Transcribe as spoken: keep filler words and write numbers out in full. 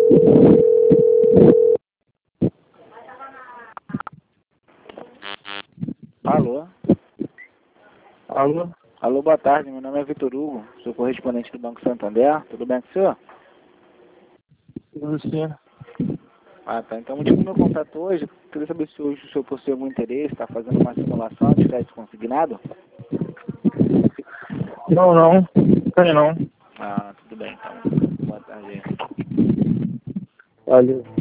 Alô? Alô? Alô, boa tarde. Meu nome é Vitor Hugo, sou correspondente do Banco Santander. Tudo bem com o senhor? Você? Ah, tá. Então, o motivo do meu contato hoje, eu queria saber se hoje o senhor possui algum interesse, está fazendo uma simulação de crédito consignado? Não, não. Tem não. Ah, tudo bem, então. Boa tarde aí. Valeu.